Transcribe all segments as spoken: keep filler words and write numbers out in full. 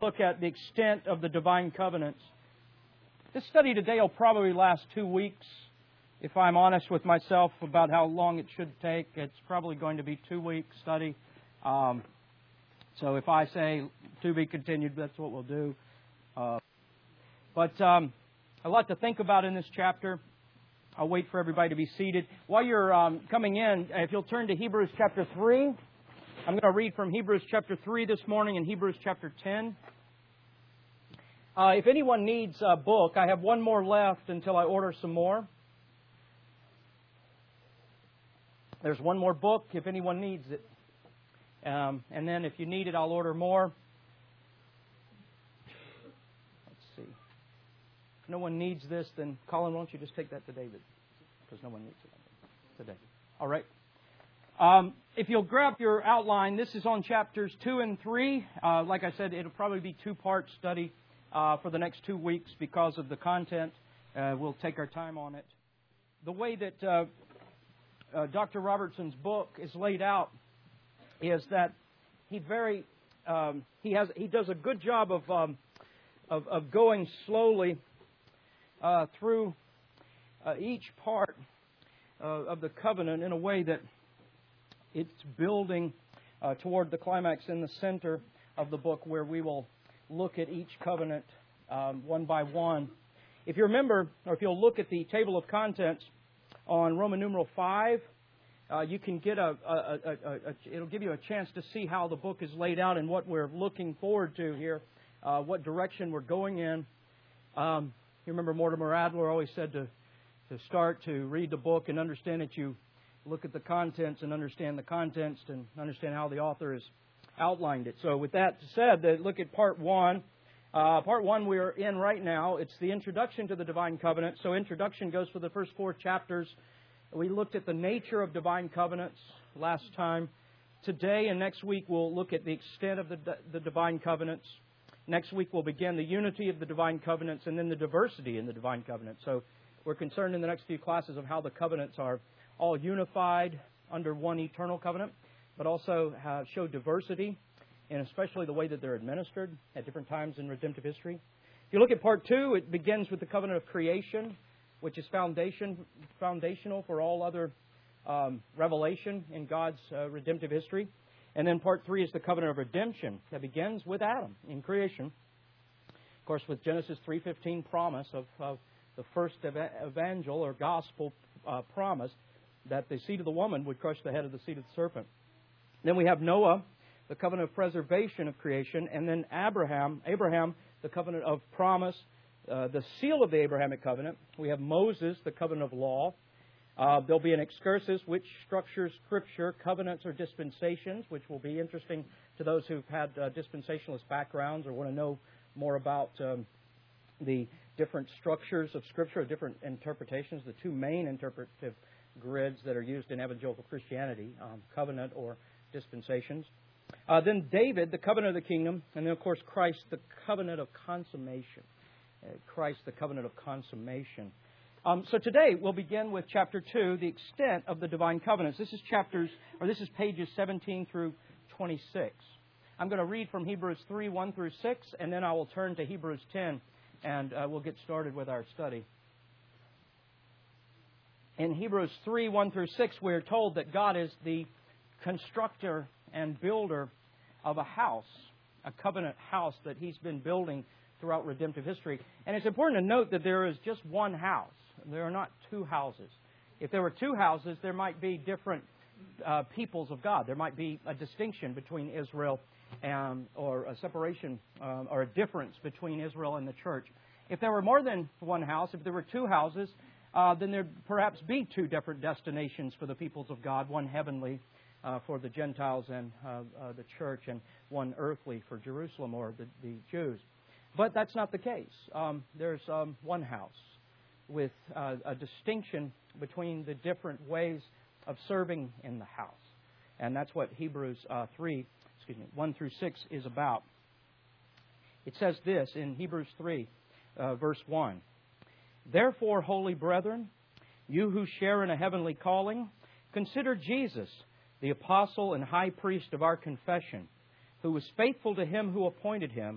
look at the extent of the divine covenants. This study today will probably last two weeks. If I'm honest with myself about how long it should take, it's probably going to be a two-week study. Um, so if I say to be continued, that's what we'll do. Uh, but um, a lot to think about in this chapter. I'll wait for everybody to be seated. While you're um, coming in, if you'll turn to Hebrews chapter three, I'm going to read from Hebrews chapter three this morning and Hebrews chapter ten. Uh, if anyone needs a book, I have one more left until I order some more. There's one more book if anyone needs it. Um, and then if you need it, I'll order more. Let's see. If no one needs this, then Colin, why don't you just take that to David? Because no one needs it today. All right. Um, if you'll grab your outline, this is on chapters two and three. Uh, like I said, it'll probably be two-part study uh, for the next two weeks because of the content. Uh, we'll take our time on it. The way that uh, uh, Doctor Robertson's book is laid out is that he very um, he has he does a good job of um, of, of going slowly uh, through uh, each part uh, of the covenant in a way that it's building uh, toward the climax in the center of the book, where we will look at each covenant um, one by one. If you remember, or if you'll look at the table of contents on Roman numeral five, uh, you can get a, a, a, a, a, it'll give you a chance to see how the book is laid out and what we're looking forward to here, uh, what direction we're going in. Um, you remember Mortimer Adler always said to, to start to read the book and understand that you look at the contents and understand the contents and understand how the author has outlined it. So with that said, look at part one. Uh, part one we're in right now. It's the introduction to the divine covenant. So introduction goes for the first four chapters. We looked at the nature of divine covenants last time. Today and next week we'll look at the extent of the, the divine covenants. Next week we'll begin the unity of the divine covenants and then the diversity in the divine covenants. So we're concerned in the next few classes of how the covenants are all unified under one eternal covenant, but also uh, show diversity, and especially the way that they're administered at different times in redemptive history. If you look at part two, it begins with the covenant of creation, which is foundation foundational for all other um, revelation in God's uh, redemptive history. And then part three is the covenant of redemption that begins with Adam in creation. Of course, with Genesis three fifteen promise of, of the first evangel or gospel uh, promise, that the seed of the woman would crush the head of the seed of the serpent. Then we have Noah, the covenant of preservation of creation, and then Abraham, Abraham, the covenant of promise, uh, the seal of the Abrahamic covenant. We have Moses, the covenant of law. Uh, there'll be an excursus, which structures Scripture, covenants or dispensations, which will be interesting to those who've had uh, dispensationalist backgrounds or want to know more about um, the different structures of Scripture, different interpretations, the two main interpretive grids that are used in evangelical Christianity, um, covenant or dispensations. Uh, then David, the covenant of the kingdom, and then, of course, Christ, the covenant of consummation. Uh, Christ, the covenant of consummation. Um, so today we'll begin with chapter two, the extent of the divine covenants. This is chapters, or this is pages seventeen through twenty-six. I'm going to read from Hebrews three, one through six, and then I will turn to Hebrews ten, and uh, we'll get started with our study. In Hebrews three, one through six, we're told that God is the constructor and builder of a house, a covenant house that He's been building throughout redemptive history. And it's important to note that there is just one house. There are not two houses. If there were two houses, there might be different uh, peoples of God. There might be a distinction between Israel and, or a separation um, or a difference between Israel and the church. If there were more than one house, if there were two houses, Uh, then there'd perhaps be two different destinations for the peoples of God, one heavenly uh, for the Gentiles and uh, uh, the church, and one earthly for Jerusalem or the, the Jews. But that's not the case. Um, there's um, one house with uh, a distinction between the different ways of serving in the house. And that's what Hebrews uh, three, excuse me, one through six is about. It says this in Hebrews three, uh, verse one. Therefore, holy brethren, you who share in a heavenly calling, consider Jesus, the apostle and high priest of our confession, who was faithful to Him who appointed Him,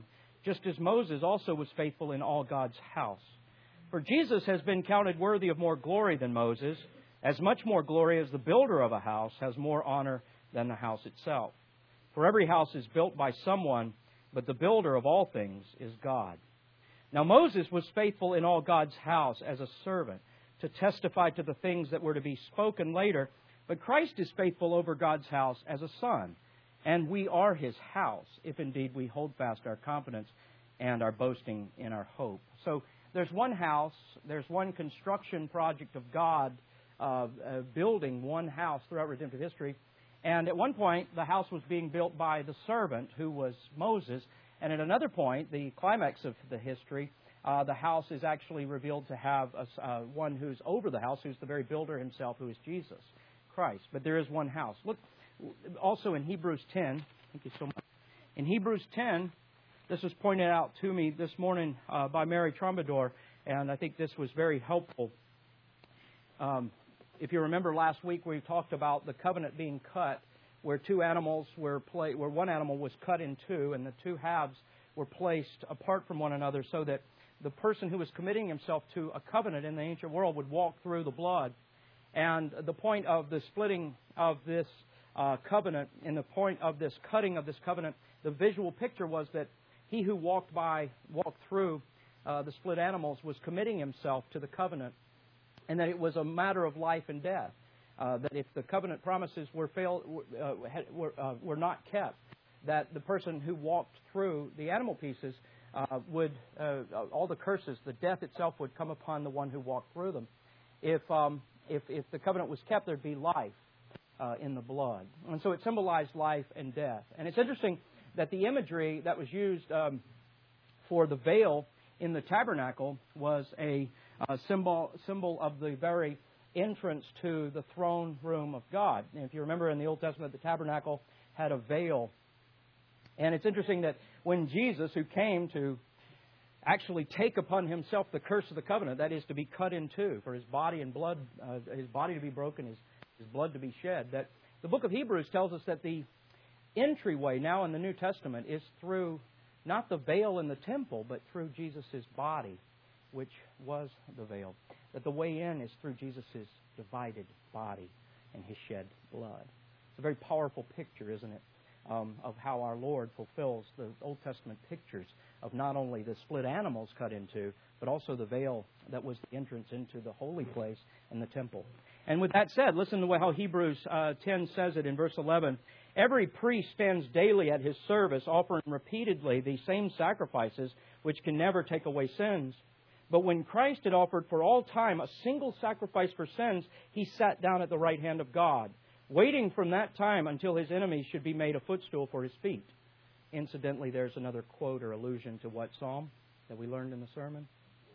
just as Moses also was faithful in all God's house. For Jesus has been counted worthy of more glory than Moses, as much more glory as the builder of a house has more honor than the house itself. For every house is built by someone, but the builder of all things is God. Now Moses was faithful in all God's house as a servant, to testify to the things that were to be spoken later, but Christ is faithful over God's house as a son. And we are His house, if indeed we hold fast our confidence and our boasting in our hope. So there's one house, there's one construction project of God uh, uh, building one house throughout redemptive history. And at one point, the house was being built by the servant, who was Moses. And at another point, the climax of the history, uh, the house is actually revealed to have a, uh, one who's over the house, who's the very builder himself, who is Jesus Christ. But there is one house. Look. Also in Hebrews ten, thank you so much. In Hebrews ten, this was pointed out to me this morning uh, by Mary Trombador, and I think this was very helpful. Um, if you remember last week, we talked about the covenant being cut, where two animals were pla- where one animal was cut in two, and the two halves were placed apart from one another, so that the person who was committing himself to a covenant in the ancient world would walk through the blood. And the point of the splitting of this Uh, covenant, in the point of this cutting of this covenant, the visual picture was that he who walked by, walked through uh, the split animals was committing himself to the covenant, and that it was a matter of life and death. Uh, that if the covenant promises were failed, uh, were, uh, were not kept, that the person who walked through the animal pieces uh, would, uh, all the curses, the death itself would come upon the one who walked through them. If um, if, if the covenant was kept, there'd be life Uh, in the blood. And so it symbolized life and death. And it's interesting that the imagery that was used um, for the veil in the tabernacle was a uh, symbol symbol of the very entrance to the throne room of God. And if you remember in the Old Testament, the tabernacle had a veil. And it's interesting that when Jesus, who came to actually take upon Himself the curse of the covenant, that is to be cut in two, for His body and blood, uh, His body to be broken, His His blood to be shed, that the book of Hebrews tells us that the entryway now in the New Testament is through not the veil in the temple, but through Jesus' body, which was the veil. That the way in is through Jesus' divided body and His shed blood. It's a very powerful picture, isn't it, um, of how our Lord fulfills the Old Testament pictures of not only the split animals cut into, but also the veil that was the entrance into the holy place in the temple. And with that said, listen to how Hebrews uh, ten says it in verse eleven. Every priest stands daily at his service, offering repeatedly the same sacrifices, which can never take away sins. But when Christ had offered for all time a single sacrifice for sins, He sat down at the right hand of God, waiting from that time until His enemies should be made a footstool for His feet. Incidentally, there's another quote or allusion to what psalm that we learned in the sermon?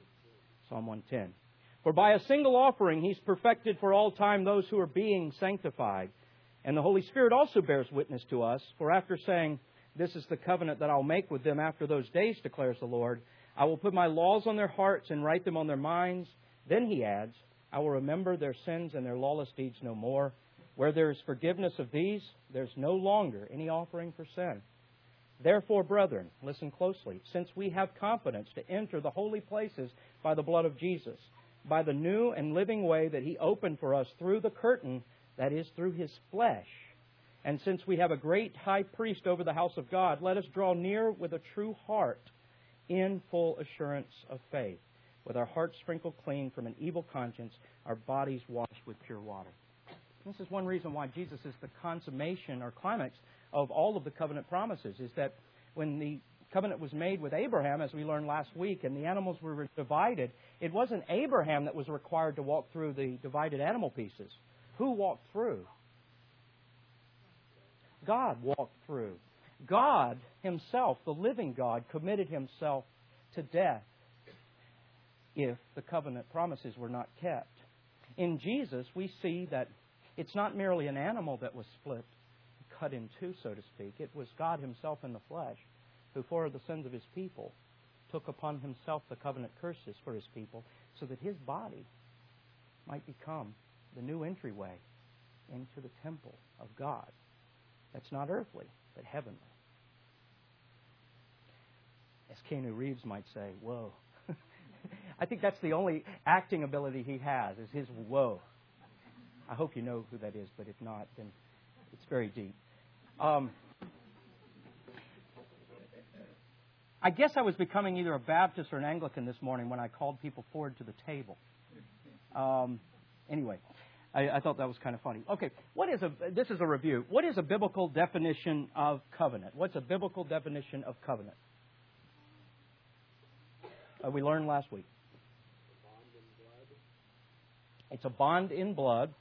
Psalm one ten. For by a single offering He's perfected for all time those who are being sanctified. And the Holy Spirit also bears witness to us, for after saying, "This is the covenant that I'll make with them after those days, declares the Lord, I will put my laws on their hearts and write them on their minds." Then He adds, "I will remember their sins and their lawless deeds no more. Where there is forgiveness of these, there's no longer any offering for sin. Therefore, brethren," listen closely, "since we have confidence to enter the holy places by the blood of Jesus, by the new and living way that He opened for us through the curtain, that is, through His flesh. And since we have a great high priest over the house of God, let us draw near with a true heart in full assurance of faith, with our hearts sprinkled clean from an evil conscience, our bodies washed with pure water." This is one reason why Jesus is the consummation or climax of all of the covenant promises, is that when the covenant was made with Abraham, as we learned last week, and the animals were divided, it wasn't Abraham that was required to walk through the divided animal pieces. Who walked through? God walked through. God Himself, the living God, committed Himself to death if the covenant promises were not kept. In Jesus, we see that it's not merely an animal that was split, cut in two, so to speak. It was God Himself in the flesh, who for the sins of His people took upon Himself the covenant curses for His people, so that His body might become the new entryway into the temple of God. That's not earthly, but heavenly. As Keanu Reeves might say, whoa. I think that's the only acting ability he has, is his whoa. I hope you know who that is, but if not, then it's very deep. Um, I guess I was becoming either a Baptist or an Anglican this morning when I called people forward to the table. Um, anyway, I, I thought that was kind of funny. Okay, what is a? This is a review. What is a biblical definition of covenant? What's a biblical definition of covenant? Uh, we learned last week. It's a bond in blood,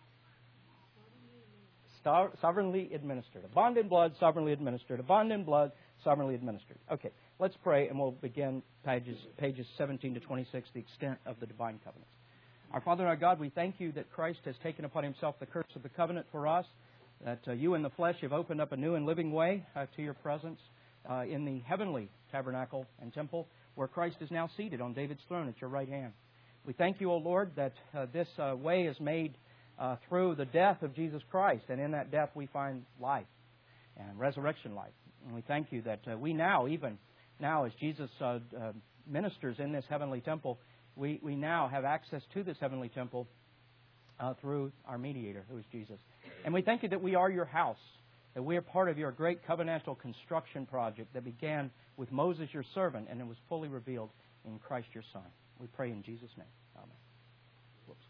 star, sovereignly administered. A bond in blood, sovereignly administered. A bond in blood, sovereignly administered. Okay, let's pray, and we'll begin pages, pages seventeen to twenty-six, the extent of the divine covenants. Our Father and our God, we thank you that Christ has taken upon himself the curse of the covenant for us, that uh, you in the flesh have opened up a new and living way uh, to your presence uh, in the heavenly tabernacle and temple, where Christ is now seated on David's throne at your right hand. We thank you, O Lord, that uh, this uh, way is made uh, through the death of Jesus Christ, and in that death we find life and resurrection life. And we thank you that uh, we now, even now, as Jesus uh, uh, ministers in this heavenly temple, we, we now have access to this heavenly temple uh, through our mediator, who is Jesus. And we thank you that we are your house, that we are part of your great covenantal construction project that began with Moses, your servant, and it was fully revealed in Christ, your Son. We pray in Jesus' name. Amen. Whoops.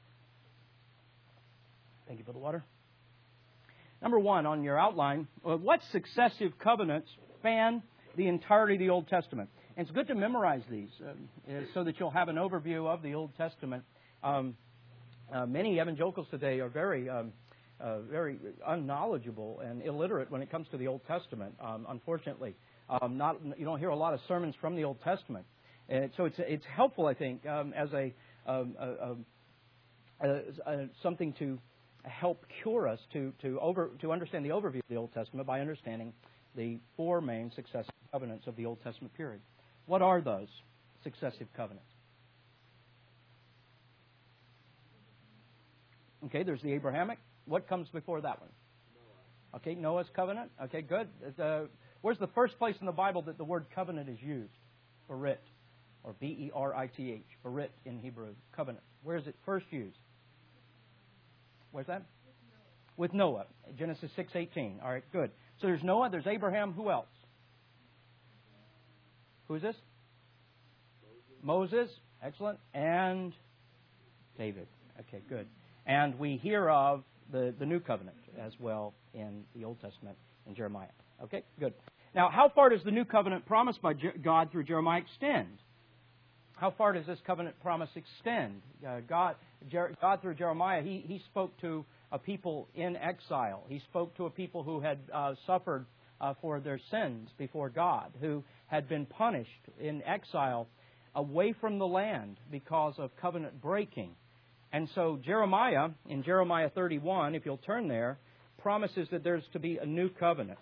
Thank you for the water. Number one on your outline, what successive covenants span the entirety of the Old Testament? And it's good to memorize these uh, so that you'll have an overview of the Old Testament. Um, uh, many evangelicals today are very, um, uh, very unknowledgeable and illiterate when it comes to the Old Testament, um, unfortunately. Um, not, you don't hear a lot of sermons from the Old Testament. And so it's it's helpful, I think, um, as a, um, a, a, a something to help cure us to to over to understand the overview of the Old Testament by understanding the four main successive covenants of the Old Testament period. What are those successive covenants? Okay, there's the Abrahamic. What comes before that one? Noah. Okay, Noah's covenant. Okay, good. Uh, where's the first place in the Bible that the word covenant is used? Berit. Or B E R I T H, Berit in Hebrew, covenant. Where is it first used? Where's that? With Noah. With Noah, Genesis six eighteen. All right, good. So there's Noah, there's Abraham. Who else? Who is this? Moses. Moses. Excellent. And David. Okay, good. And we hear of the, the New Covenant as well in the Old Testament in Jeremiah. Okay, good. Now, how far does the New Covenant promised by God through Jeremiah extend? How far does this covenant promise extend? Uh, God, Jer- God through Jeremiah, he, he spoke to a people in exile. He spoke to a people who had uh, suffered uh, for their sins before God, who had been punished in exile away from the land because of covenant breaking. And so Jeremiah, in Jeremiah thirty-one, if you'll turn there, promises that there's to be a new covenant.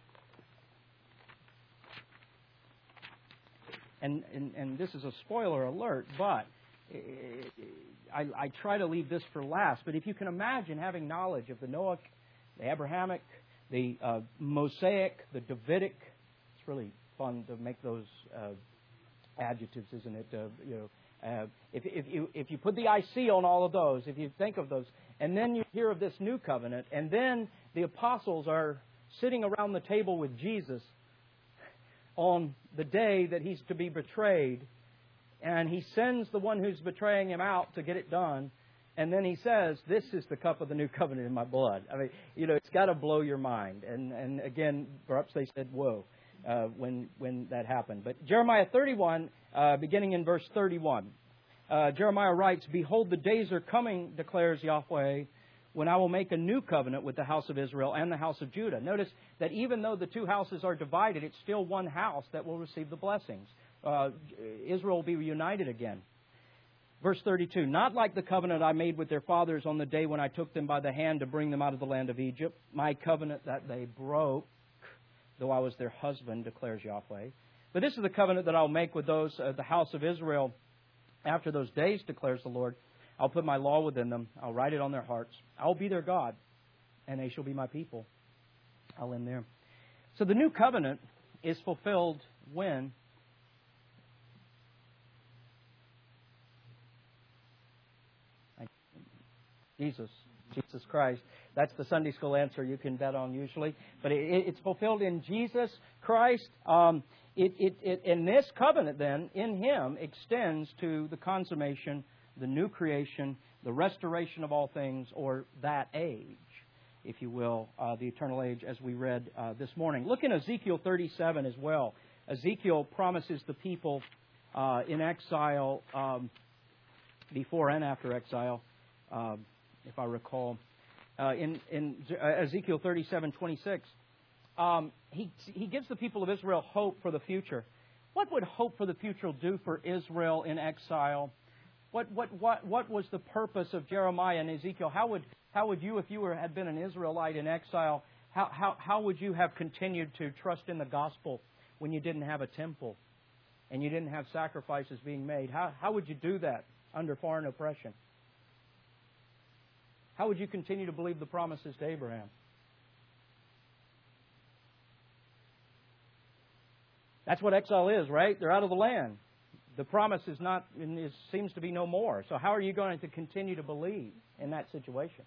And, and, and this is a spoiler alert, but I, I try to leave this for last. But if you can imagine having knowledge of the Noahic, the Abrahamic, the uh, Mosaic, the Davidic, it's really fun to make those uh, adjectives, isn't it? Uh, you know, uh, if, if you if you put the I C on all of those, if you think of those, and then you hear of this new covenant, and then the apostles are sitting around the table with Jesus on the day that he's to be betrayed, and he sends the one who's betraying him out to get it done, and then he says, "This is the cup of the new covenant in my blood." I mean, you know, it's got to blow your mind. And and again, perhaps they said, "Whoa," uh, when when that happened. But Jeremiah thirty-one, uh, beginning in verse thirty-one, uh, Jeremiah writes, "Behold, the days are coming, declares Yahweh, when I will make a new covenant with the house of Israel and the house of Judah." Notice that even though the two houses are divided, it's still one house that will receive the blessings. Uh, Israel will be reunited again. Verse thirty-two, "Not like the covenant I made with their fathers on the day when I took them by the hand to bring them out of the land of Egypt, my covenant that they broke, though I was their husband, declares Yahweh. But this is the covenant that I'll make with those, uh, the house of Israel, after those days, declares the Lord. I'll put my law within them. I'll write it on their hearts. I'll be their God, and they shall be my people." I'll end there. So the new covenant is fulfilled when? Jesus. Jesus Christ. That's the Sunday school answer you can bet on usually. But it, it's fulfilled in Jesus Christ. Um, it, it, it, and this covenant then, in Him, extends to the consummation, the new creation, the restoration of all things, or that age, if you will, uh, the eternal age, as we read uh, this morning. Look in Ezekiel thirty-seven as well. Ezekiel promises the people uh, in exile, um, before and after exile, uh, if I recall, uh, in, in Ezekiel thirty-seven twenty-six, um, he, he gives the people of Israel hope for the future. What would hope for the future do for Israel in exile? What what what what was the purpose of Jeremiah and Ezekiel? How would how would you, if you were had been an Israelite in exile, how how how would you have continued to trust in the gospel when you didn't have a temple and you didn't have sacrifices being made? How how would you do that under foreign oppression? How would you continue to believe the promises to Abraham? That's what exile is, right? They're out of the land. The promise is not, it seems to be no more. So how are you going to continue to believe in that situation?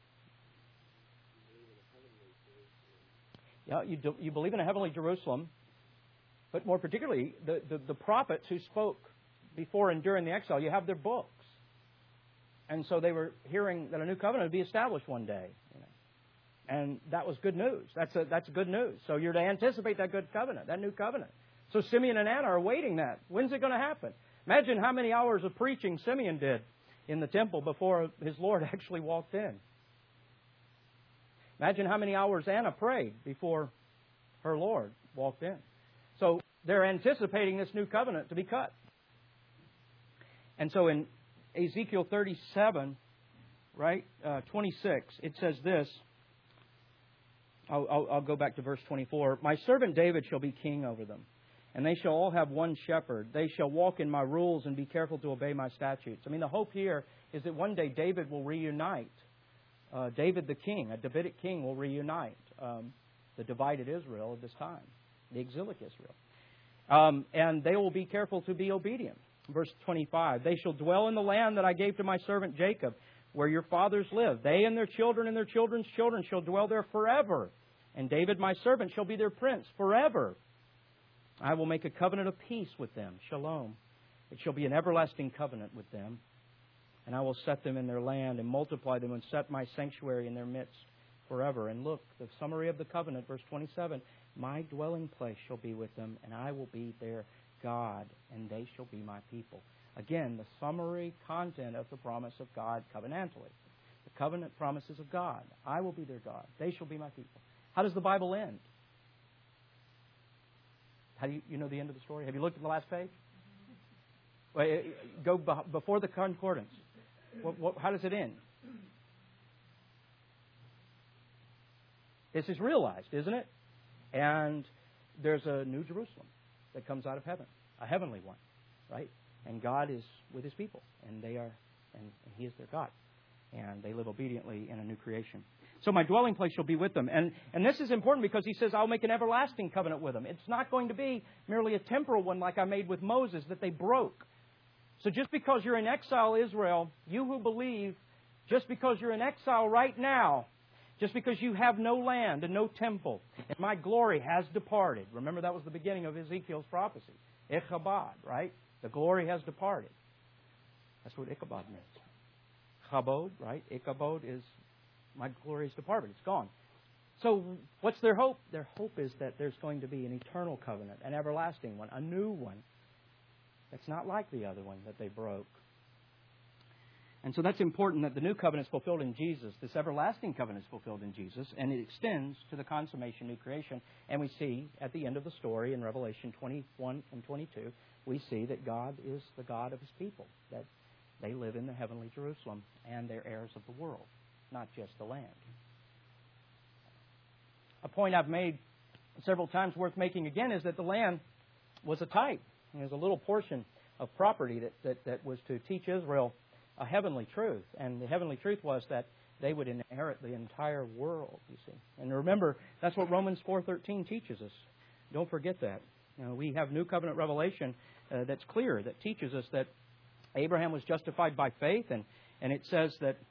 Yeah, you, do, you believe in a heavenly Jerusalem, but more particularly, the, the, the prophets who spoke before and during the exile, you have their books. And so they were hearing that a new covenant would be established one day. You know. And that was good news. That's a, that's good news. So you're to anticipate that good covenant, that new covenant. So Simeon and Anna are awaiting that. When's it going to happen? Imagine how many hours of preaching Simeon did in the temple before his Lord actually walked in. Imagine how many hours Anna prayed before her Lord walked in. So they're anticipating this new covenant to be cut. And so in Ezekiel thirty-seven, right, uh, twenty-six, it says this. I'll, I'll, I'll go back to verse twenty-four. My servant David shall be king over them, and they shall all have one shepherd. They shall walk in my rules and be careful to obey my statutes. I mean, the hope here is that one day David will reunite. Uh, David the king, a Davidic king, will reunite um, the divided Israel of this time, the exilic Israel. Um, and they will be careful to be obedient. Verse twenty-five, they shall dwell in the land that I gave to my servant Jacob, where your fathers lived. They and their children and their children's children shall dwell there forever. And David my servant shall be their prince forever. I will make a covenant of peace with them. Shalom. It shall be an everlasting covenant with them. And I will set them in their land and multiply them and set my sanctuary in their midst forever. And look, the summary of the covenant, verse twenty-seven. My dwelling place shall be with them, and I will be their God, and they shall be my people. Again, the summary content of the promise of God covenantally. The covenant promises of God. I will be their God. They shall be my people. How does the Bible end? How do you, you know the end of the story? Have you looked at the last page? Wait, go before the concordance. What, what, how does it end? This is realized, isn't it? And there's a new Jerusalem that comes out of heaven, a heavenly one, right? And God is with His people, and they are, and He is their God, and they live obediently in a new creation. So my dwelling place shall be with them, and and this is important because He says I'll make an everlasting covenant with them. It's not going to be merely a temporal one like I made with Moses that they broke. So just because you're in exile, Israel, you who believe, just because you're in exile right now, just because you have no land and no temple, and my glory has departed. Remember, that was the beginning of Ezekiel's prophecy. Ichabod, right? The glory has departed. That's what Ichabod means. Chabod, right? Ichabod is my glory has departed. It's gone. So what's their hope? Their hope is that there's going to be an eternal covenant, an everlasting one, a new one. That's not like the other one that they broke. And so that's important that the new covenant is fulfilled in Jesus. This everlasting covenant is fulfilled in Jesus, and it extends to the consummation, new creation. And we see at the end of the story in Revelation twenty-one and twenty-two, we see that God is the God of His people, that they live in the heavenly Jerusalem, and they're heirs of the world, not just the land. A point I've made several times worth making again is that the land was a type. There's a little portion of property that, that, that was to teach Israel a heavenly truth. And the heavenly truth was that they would inherit the entire world, you see. And remember, that's what Romans four thirteen teaches us. Don't forget that. You know, we have New Covenant revelation uh, that's clear, that teaches us that Abraham was justified by faith. And, and it says that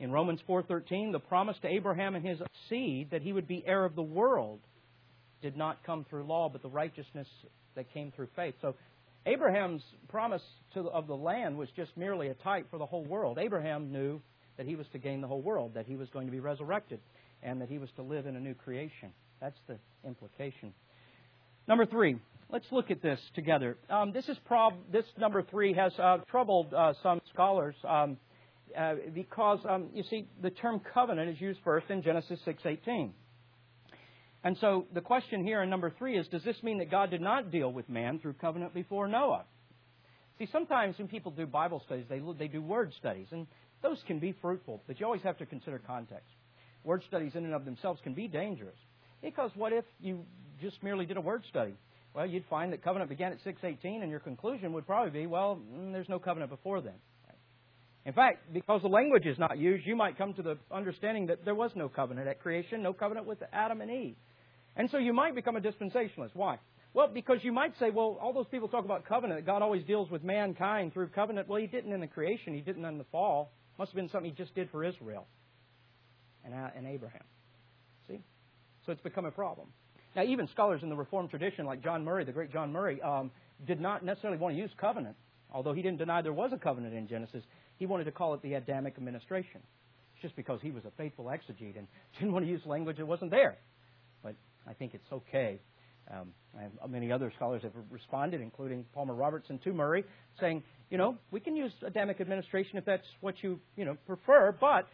In Romans four thirteen, the promise to Abraham and his seed that he would be heir of the world did not come through law, but the righteousness that came through faith. So Abraham's promise to, of the land was just merely a type for the whole world. Abraham knew that he was to gain the whole world, that he was going to be resurrected, and that he was to live in a new creation. That's the implication. Number three, let's look at this together. Um, this is prob- this number three has uh, troubled uh, some scholars um, uh, because um, you see the term covenant is used first in Genesis six eighteen. And so the question here in number three is, does this mean that God did not deal with man through covenant before Noah? See, sometimes when people do Bible studies, they they do word studies, and those can be fruitful, but you always have to consider context. Word studies in and of themselves can be dangerous, because what if you just merely did a word study? Well, you'd find that covenant began at six eighteen, and your conclusion would probably be, well, mm, there's no covenant before then. In fact, because the language is not used, you might come to the understanding that there was no covenant at creation, no covenant with Adam and Eve. And so you might become a dispensationalist. Why? Well, because you might say, well, all those people talk about covenant, that God always deals with mankind through covenant. Well, He didn't in the creation. He didn't in the fall. Must have been something He just did for Israel and, and Abraham. See? So it's become a problem. Now, even scholars in the Reformed tradition, like John Murray, the great John Murray, um, did not necessarily want to use covenant. Although he didn't deny there was a covenant in Genesis, he wanted to call it the Adamic administration. It's just because he was a faithful exegete and didn't want to use language that wasn't there. But I think it's okay. Um, and many other scholars have responded, including Palmer Robertson to Murray, saying, you know, we can use Adamic administration if that's what you, you know, prefer, but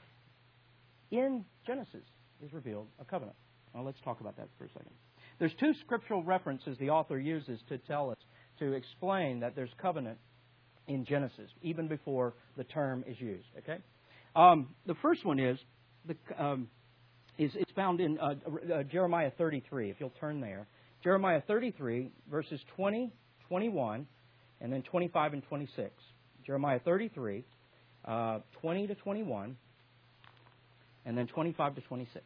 in Genesis is revealed a covenant. Well, let's talk about that for a second. There's two scriptural references the author uses to tell us, to explain that there's covenant in Genesis, even before the term is used. Okay, um, the first one is the um, is it's found in uh, uh, Jeremiah thirty-three. If you'll turn there, Jeremiah thirty-three, verses twenty, twenty-one, and then twenty-five and twenty-six. Jeremiah thirty-three, uh, twenty to twenty-one, and then twenty-five to twenty-six.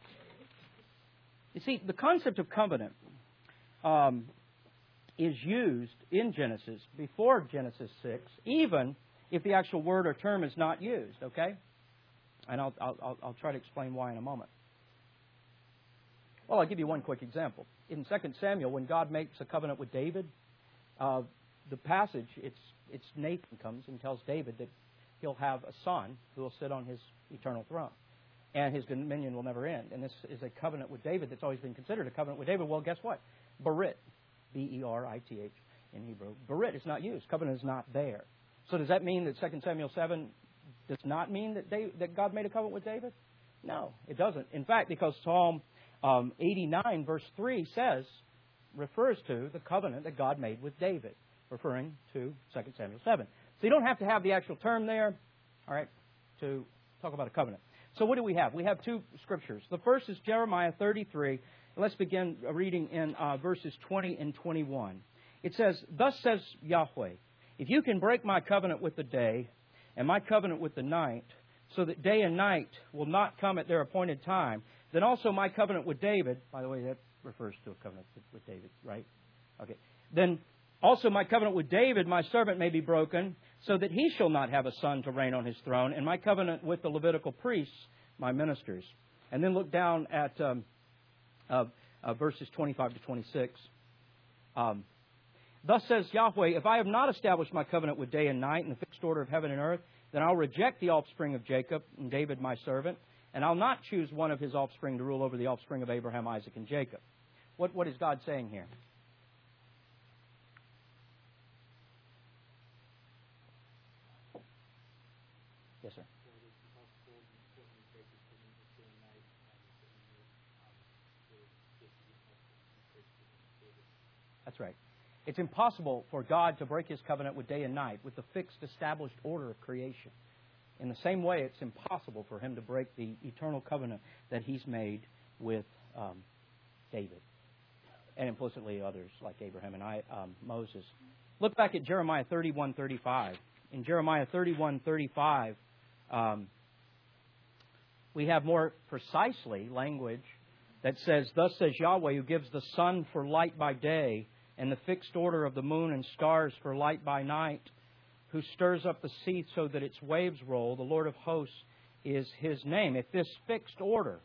You see, the concept of covenant um, is used in Genesis before Genesis six, even if the actual word or term is not used. Okay, and I'll I'll, I'll try to explain why in a moment. Well, I'll give you one quick example. In Second Samuel, when God makes a covenant with David, uh, the passage, it's it's Nathan comes and tells David that he'll have a son who will sit on his eternal throne, and his dominion will never end. And this is a covenant with David that's always been considered a covenant with David. Well, guess what? Berit, B E R I T H in Hebrew. Berit is not used. Covenant is not there. So does that mean that Second Samuel seven does not mean that, David, that God made a covenant with David? No, it doesn't. In fact, because Psalm um, eighty-nine, verse three says, refers to the covenant that God made with David, referring to Second Samuel seven. So you don't have to have the actual term there, all right, to talk about a covenant. So what do we have? We have two scriptures. The first is Jeremiah thirty-three. Let's begin reading in uh, verses twenty and twenty-one. It says, "Thus says Yahweh, if you can break my covenant with the day and my covenant with the night, so that day and night will not come at their appointed time, then also my covenant with David," by the way, that refers to a covenant with David, right? Okay. "Then also my covenant with David, my servant, may be broken, so that he shall not have a son to reign on his throne, and my covenant with the Levitical priests, my ministers." And then look down at um, uh, uh, verses twenty-five to twenty-six. Um, "Thus says Yahweh, if I have not established my covenant with day and night in the fixed order of heaven and earth, then I'll reject the offspring of Jacob and David my servant, and I'll not choose one of his offspring to rule over the offspring of Abraham, Isaac, and Jacob." What, what is God saying here? Yes, sir. That's right. It's impossible for God to break His covenant with day and night, with the fixed, established order of creation. In the same way, it's impossible for Him to break the eternal covenant that He's made with um, David, and implicitly others like Abraham and I, um, Moses. Look back at Jeremiah thirty-one thirty-five. In Jeremiah thirty-one thirty-five, um, we have more precisely language that says, "Thus says Yahweh, who gives the sun for light by day, and the fixed order of the moon and stars for light by night, who stirs up the sea so that its waves roll, the Lord of hosts, is His name. If this fixed order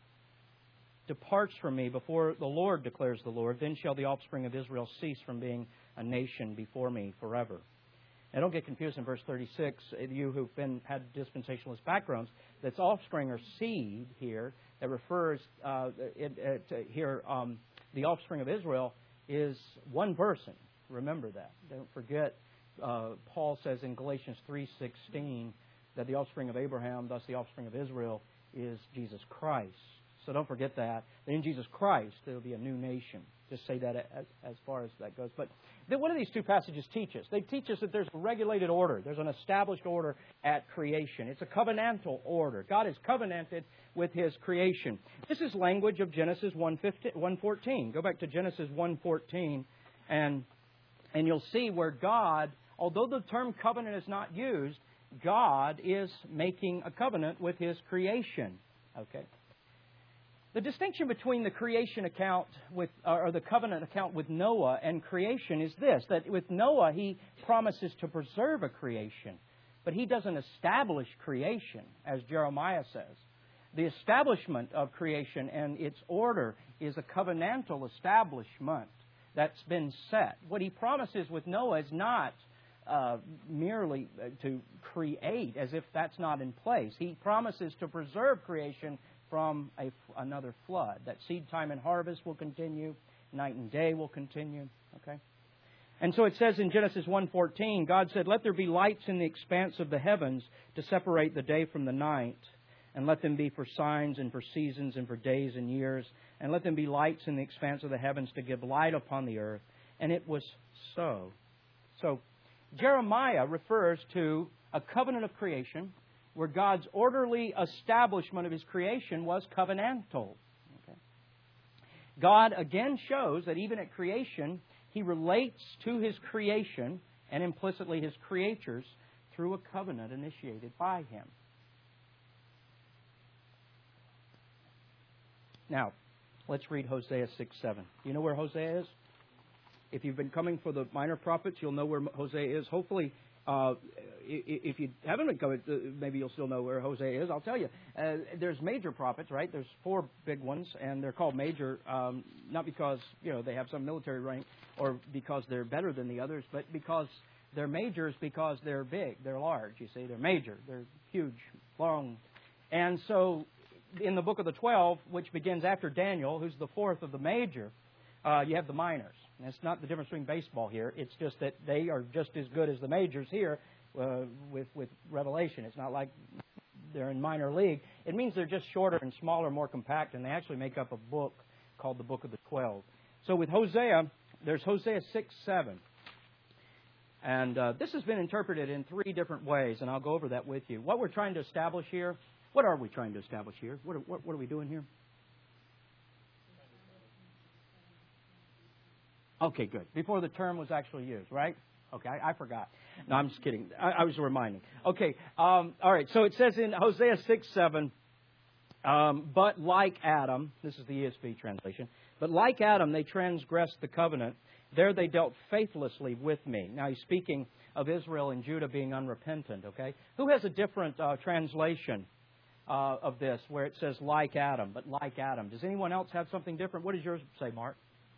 departs from me before the Lord, declares the Lord, then shall the offspring of Israel cease from being a nation before me forever. Now don't get confused in verse thirty-six, you who've been had dispensationalist backgrounds, that's offspring or seed here that refers uh, it, it, uh, here um, the offspring of Israel is one person. Remember that. Don't forget uh, Paul says in Galatians three sixteen that the offspring of Abraham, thus the offspring of Israel, is Jesus Christ. So don't forget that. In Jesus Christ, there will be a new nation. Just say that as, as far as that goes. But what do these two passages teach us? They teach us that there's a regulated order. There's an established order at creation. It's a covenantal order. God is covenanted with His creation. This is language of Genesis one fourteen. Go back to Genesis one fourteen, and, and you'll see where God, although the term covenant is not used, God is making a covenant with His creation. Okay. The distinction between the creation account with, or the covenant account with Noah and creation is this, that with Noah he promises to preserve a creation, but he doesn't establish creation, as Jeremiah says. The establishment of creation and its order is a covenantal establishment that's been set. What he promises with Noah is not uh, merely to create, as if that's not in place. He promises to preserve creation from a, another flood. That seed time and harvest will continue. Night and day will continue. Okay? And so it says in Genesis one fourteen, God said, "Let there be lights in the expanse of the heavens to separate the day from the night. And let them be for signs and for seasons and for days and years. And let them be lights in the expanse of the heavens to give light upon the earth." And it was so. So Jeremiah refers to a covenant of creation where God's orderly establishment of His creation was covenantal. Okay. God again shows that even at creation, He relates to His creation and implicitly His creatures through a covenant initiated by Him. Now, let's read Hosea six seven. You know where Hosea is? If you've been coming for the minor prophets, you'll know where Hosea is. Hopefully, Uh, if you haven't been coming, maybe you'll still know where Hosea is. I'll tell you. Uh, there's major prophets, right? There's four big ones, and they're called major, um, not because, you know, they have some military rank or because they're better than the others, but because they're majors because they're big, they're large, you see. They're major, they're huge, long. And so in the book of the twelve, which begins after Daniel, who's the fourth of the major, uh, you have the minors. And it's not the difference between baseball here. It's just that they are just as good as the majors here uh, with, with Revelation. It's not like they're in minor league. It means they're just shorter and smaller, more compact, and they actually make up a book called the Book of the Twelve. So with Hosea, there's Hosea six seven. And uh, this has been interpreted in three different ways, and I'll go over that with you. What we're trying to establish here, what are we trying to establish here? What are, what, what are we doing here? Okay, good. Before the term was actually used, right? Okay, I, I forgot. No, I'm just kidding. I, I was reminding. Okay, um, all right. So it says in Hosea six seven, um, but like Adam, this is the E S V translation, but like Adam, they transgressed the covenant. There they dealt faithlessly with me. Now he's speaking of Israel and Judah being unrepentant, okay? Who has a different uh, translation uh, of this where it says like Adam, but like Adam? Does anyone else have something different? What does yours say, Mark?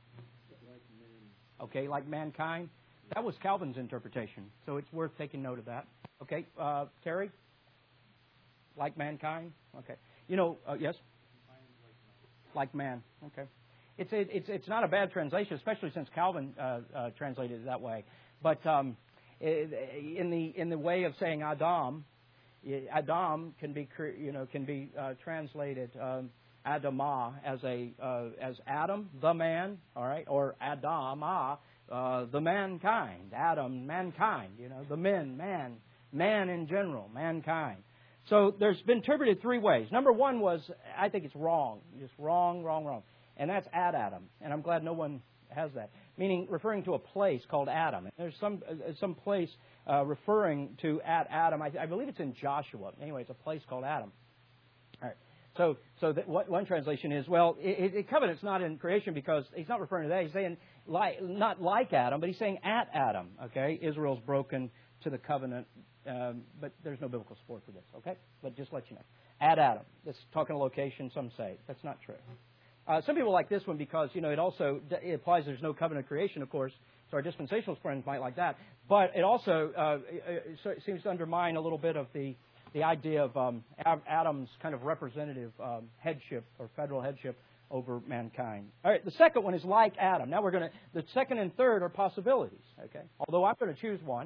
Okay, like mankind. That was Calvin's interpretation, so it's worth taking note of that. Okay, uh, Terry? Like mankind? Okay. You know, uh, yes? Like man. Okay. It's, a, it's it's not a bad translation, especially since Calvin uh, uh, translated it that way. But um, in the in the way of saying Adam, Adam can be you know can be uh, translated um, Adamah as a uh, as Adam, the man, all right, or Adamah, uh, the mankind. Adam, mankind, you know, the men, man, man in general, mankind. So there's been interpreted three ways. Number one was, I think it's wrong, just wrong, wrong, wrong, and that's at Adam. And I'm glad no one has that, meaning referring to a place called Adam. There's some uh, some place uh, referring to at Adam. I, I believe it's in Joshua. Anyway, it's a place called Adam. All right. So, so that what one translation is, well, it, it, covenant's not in creation because he's not referring to that. He's saying like, not like Adam, but he's saying at Adam. Okay, Israel's broken to the covenant, um, but there's no biblical support for this. Okay, but just let you know, at Adam. That's talking a location, some say. That's not true. Uh, some people like this one because, you know, it also it implies there's no covenant creation, of course. So our dispensational friends might like that. But it also uh, it, it seems to undermine a little bit of the, the idea of um, Adam's kind of representative um, headship or federal headship over mankind. All right, the second one is like Adam. Now we're going to, the second and third are possibilities, okay? Although I'm going to choose one.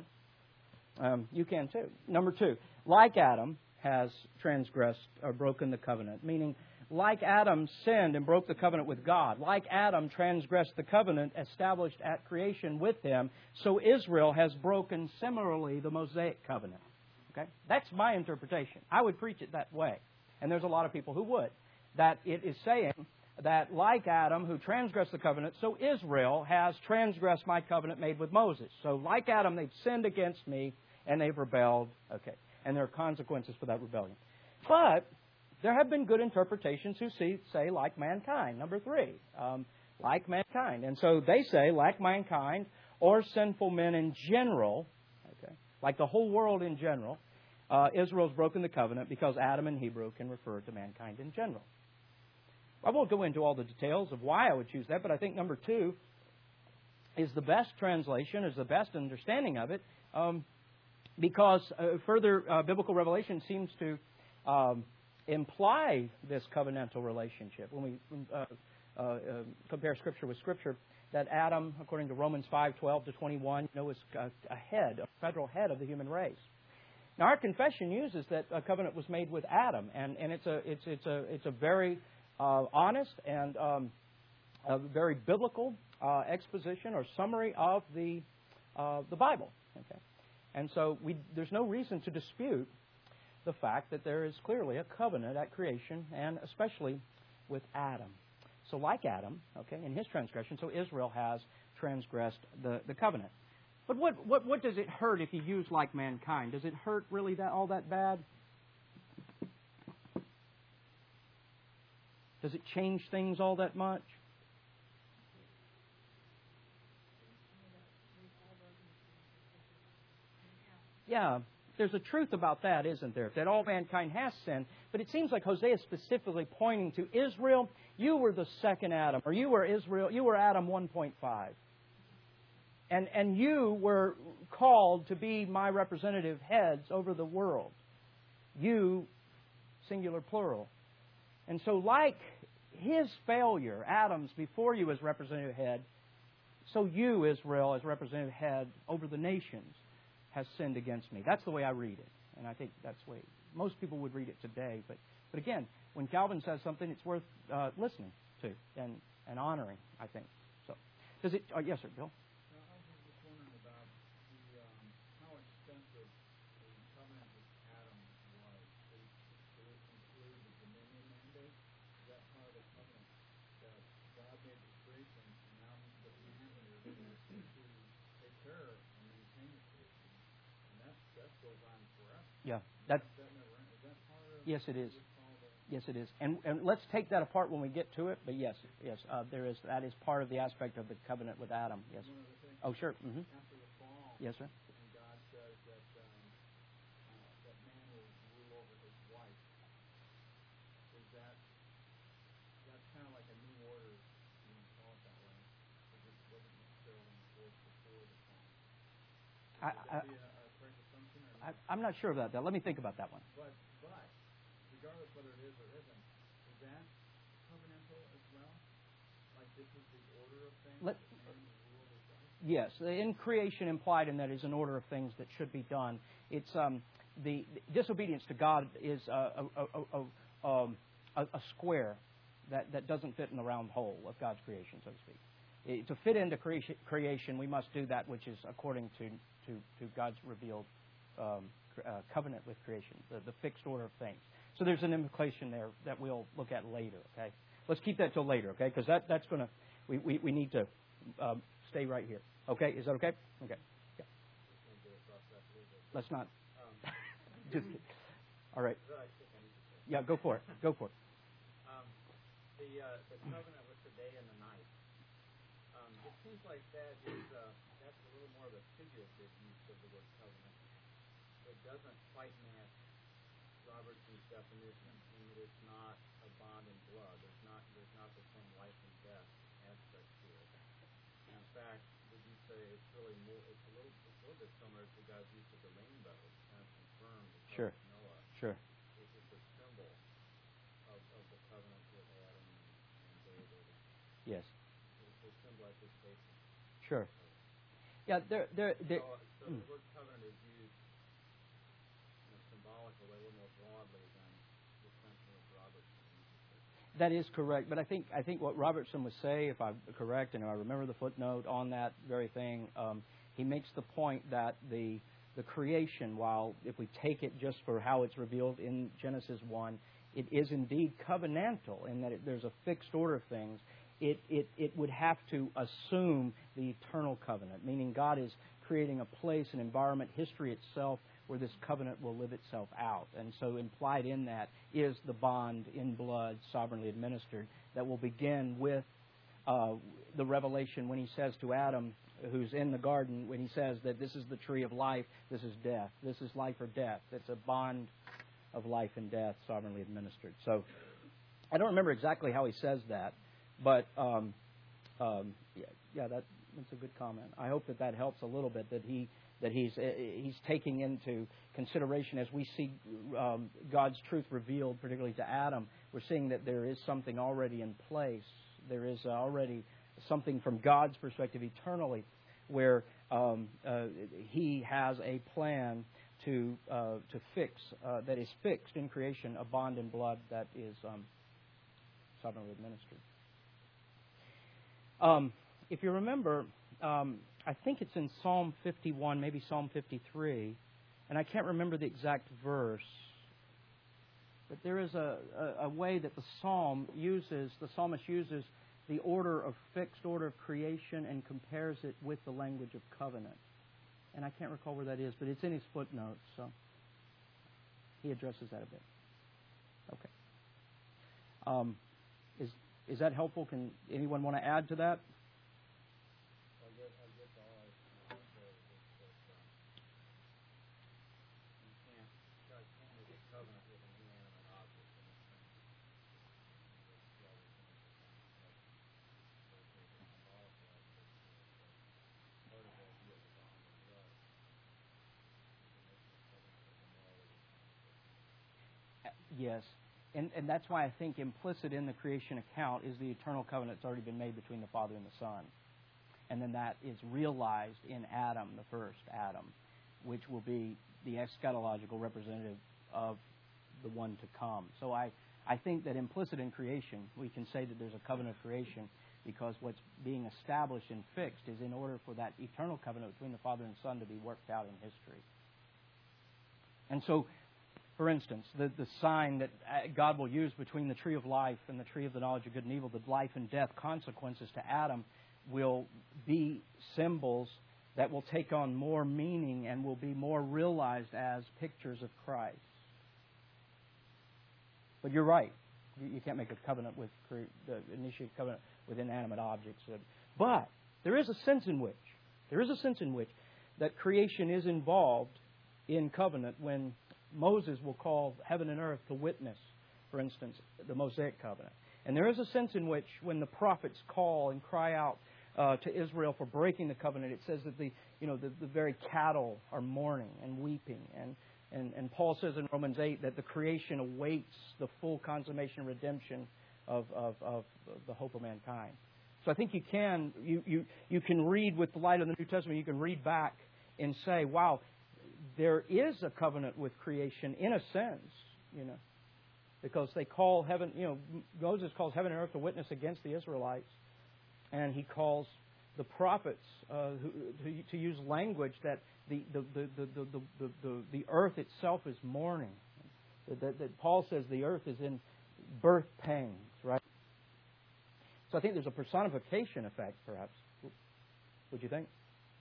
Um, you can too. Number two, like Adam has transgressed or broken the covenant, meaning like Adam sinned and broke the covenant with God, like Adam transgressed the covenant established at creation with Him, so Israel has broken similarly the Mosaic covenant. Okay? That's my interpretation. I would preach it that way. And there's a lot of people who would. That it is saying that like Adam who transgressed the covenant, so Israel has transgressed my covenant made with Moses. So like Adam, they've sinned against me and they've rebelled. Okay. And there are consequences for that rebellion. But there have been good interpretations who see, say like mankind. Number three, um, like mankind. And so they say like mankind or sinful men in general, okay, like the whole world in general, uh, Israel's broken the covenant because Adam in Hebrew can refer to mankind in general. I won't go into all the details of why I would choose that, but I think number two is the best translation, is the best understanding of it, um, because uh, further uh, biblical revelation seems to um, imply this covenantal relationship. When we uh, uh, uh, compare Scripture with Scripture, that Adam, according to Romans five, twelve to twenty-one, you know, is a, a head, a federal head of the human race. Now, our confession uses that a covenant was made with Adam, and, and it's a it's it's a it's a very uh, honest and um, a very biblical uh, exposition or summary of the uh, the Bible. Okay, and so we there's no reason to dispute the fact that there is clearly a covenant at creation, and especially with Adam. So like Adam, okay, in his transgression, so Israel has transgressed the, the covenant. But what, what, what does it hurt if you use like mankind? Does it hurt really that all that bad? Does it change things all that much? Yeah, there's a truth about that, isn't there? That all mankind has sinned. But it seems like Hosea is specifically pointing to Israel. You were the second Adam, or you were Israel. You were Adam one point five. And, and you were called to be my representative heads over the world. You, singular plural. And so like his failure, Adam's, before you as representative head, so you, Israel, as representative head over the nations, has sinned against me. That's the way I read it. And I think that's the way most people would read it today. But but again, when Calvin says something, it's worth uh, listening to and, and honoring, I think. So, does it... Uh, yes, sir, Bill? Yeah, that. Yes, it is. Yes, it is. And and let's take that apart when we get to it. But yes, yes, uh, there is. That is part of the aspect of the covenant with Adam. Yes. Oh, sure. Mm-hmm. Yes, sir. I, I, I, I'm not sure about that. Let me think about that one. But, but regardless whether it is or isn't, is that covenantal as well? Like this is the order of things? Let, yes, in creation implied in that is an order of things that should be done. It's um, the, the disobedience to God is a, a, a, a, um, a, a square that, that doesn't fit in the round hole of God's creation, so to speak. It, to fit into creation, creation, we must do that which is according to, to, to God's revealed um, uh, covenant with creation, the, the fixed order of things. So there's an implication there that we'll look at later, okay? Let's keep that till later, okay? Because that, that's going to, we, we, we need to um, stay right here. Okay? Is that okay? Okay. Yeah. Let's not. Just, all right. Yeah, go for it. Go for it. Um, the, uh, the covenant with the day and the night. Um, it seems like that is uh, that's a little more of a figurative use of the word covenant. It doesn't quite match Robertson's definition, in that it's not a bond in blood. There's not there's not the same life and death aspect to it. And in fact, would you say it's really more? It's a little it's a little bit similar to God's use of the rainbow. It's kind of confirmed the Sure. covenant of Noah. Sure. It's just a symbol of, of the covenant with Adam and David. Yes. It's a symbolization. Sure. Yeah, there, there, there. So, so mm. the word covenant is used in a symbolical way, a little more broadly than the sense in which Robertson uses it. That is correct, but I think I think what Robertson would say, if I'm correct, and I remember the footnote on that very thing, um, he makes the point that the the creation, while if we take it just for how it's revealed in Genesis one, it is indeed covenantal in that it, there's a fixed order of things. It, it it would have to assume the eternal covenant, meaning God is creating a place, an environment, history itself, where this covenant will live itself out. And so implied in that is the bond in blood, sovereignly administered, that will begin with uh, the revelation when he says to Adam, who's in the garden, when he says that this is the tree of life, this is death, this is life or death. It's a bond of life and death, sovereignly administered. So I don't remember exactly how he says that. But um, um, yeah, yeah, that, that's a good comment. I hope that that helps a little bit. That he that he's uh, he's taking into consideration as we see um, God's truth revealed, particularly to Adam. We're seeing that there is something already in place. There is already something from God's perspective eternally, where um, uh, He has a plan to uh, to fix uh, that is fixed in creation, a bond in blood that is um, sovereignly administered. Um, if you remember, um, I think it's in Psalm fifty-one, maybe Psalm fifty-three, and I can't remember the exact verse, but there is a, a, a way that the psalm uses, the psalmist uses the order of fixed order of creation and compares it with the language of covenant. And I can't recall where that is, but it's in his footnotes, so he addresses that a bit. Okay. Um, is Is that helpful? Can anyone want to add to that? I guess, I guess all I can say is that um, you can't, God can't make a covenant with an inanimate object in the sense that God is going to kind of like there's a symbolical aspect to it, but part of the idea of the bond of blood is the making a covenant with a morally responsible. Yes. And, and that's why I think implicit in the creation account is the eternal covenant that's already been made between the Father and the Son. And then that is realized in Adam, the first Adam, which will be the eschatological representative of the one to come. So I, I think that implicit in creation, we can say that there's a covenant of creation because what's being established and fixed is in order for that eternal covenant between the Father and the Son to be worked out in history. And so, for instance, the, the sign that God will use between the tree of life and the tree of the knowledge of good and evil, the life and death consequences to Adam, will be symbols that will take on more meaning and will be more realized as pictures of Christ. But you're right. You can't make a covenant with, initiate a covenant with inanimate objects. But there is a sense in which, there is a sense in which that creation is involved in covenant when Moses will call heaven and earth to witness, for instance, the Mosaic covenant. And there is a sense in which when the prophets call and cry out uh, to Israel for breaking the covenant, it says that the you know the, the very cattle are mourning and weeping. And, and, and Paul says in Romans eight that the creation awaits the full consummation and redemption of, of, of the hope of mankind. So I think you can you, you, you can read with the light of the New Testament, you can read back and say, wow, there is a covenant with creation in a sense, you know, because they call heaven, you know, Moses calls heaven and earth to witness against the Israelites, and he calls the prophets uh, who, to, to use language that the the, the, the, the, the, the, the earth itself is mourning. That, that Paul says the earth is in birth pangs, right? So I think there's a personification effect, perhaps. Would you think?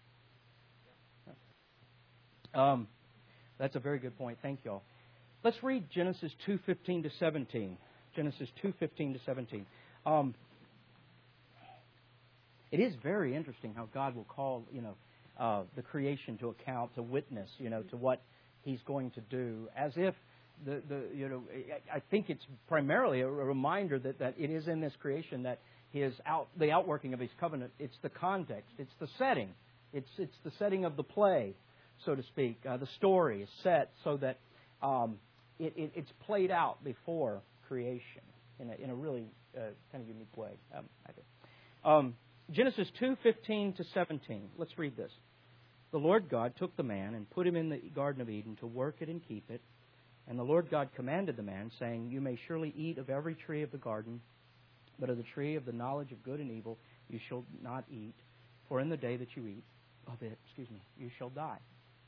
Um, that's a very good point. Thank you all. Let's read Genesis two fifteen to seventeen. Genesis two fifteen to seventeen. Um, it is very interesting how God will call, you know, uh, the creation to account, to witness, you know, to what He's going to do, as if the, the you know, I think it's primarily a reminder that, that it is in this creation that His out, the outworking of His covenant. It's the context. It's the setting. It's it's the setting of the play, so to speak. Uh, the story is set so that um, it, it, it's played out before creation in a, in a really uh, kind of unique way. Um, I think. Um, Genesis two fifteen to seventeen. Let's read this. The Lord God took the man and put him in the Garden of Eden to work it and keep it. And the Lord God commanded the man, saying, You may surely eat of every tree of the garden, but of the tree of the knowledge of good and evil you shall not eat, for in the day that you eat of it, excuse me, you shall die.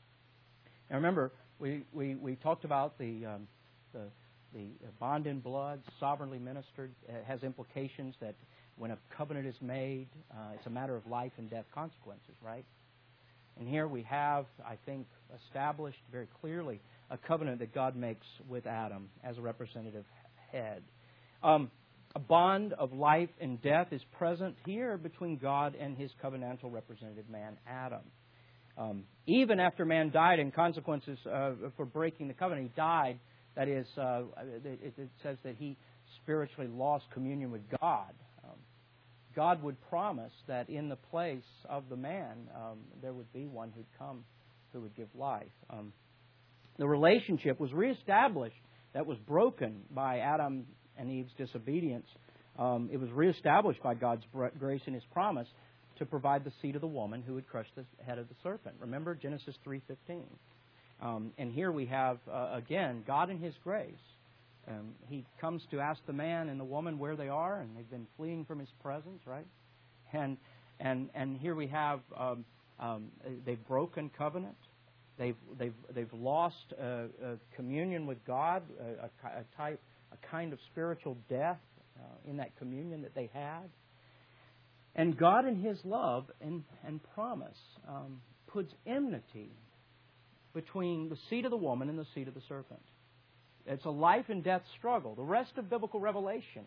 Now remember, we, we, we talked about the, um, the the bond in blood, sovereignly ministered. It has implications that when a covenant is made, uh, it's a matter of life and death consequences, right? And here we have, I think, established very clearly a covenant that God makes with Adam as a representative head. Um, a bond of life and death is present here between God and His covenantal representative man, Adam. Um, even after man died in consequences uh, for breaking the covenant, he died. That is, uh, it, it says that he spiritually lost communion with God. Um, God would promise that in the place of the man, um, there would be one who'd come who would give life. Um, the relationship was reestablished that was broken by Adam and Eve's disobedience. Um, it was reestablished by God's grace and His promise to provide the seed of the woman who would crush the head of the serpent. Remember Genesis three fifteen. Um, and here we have, uh, again, God in His grace. Um, he comes to ask the man and the woman where they are, and they've been fleeing from His presence, right? And and and here we have um, um, they've broken covenant. They've they've they've lost uh, uh, communion with God, a, a, a type, a kind of spiritual death uh, in that communion that they had. And God, in His love and and promise, um, puts enmity between the seed of the woman and the seed of the serpent. It's a life and death struggle. The rest of biblical revelation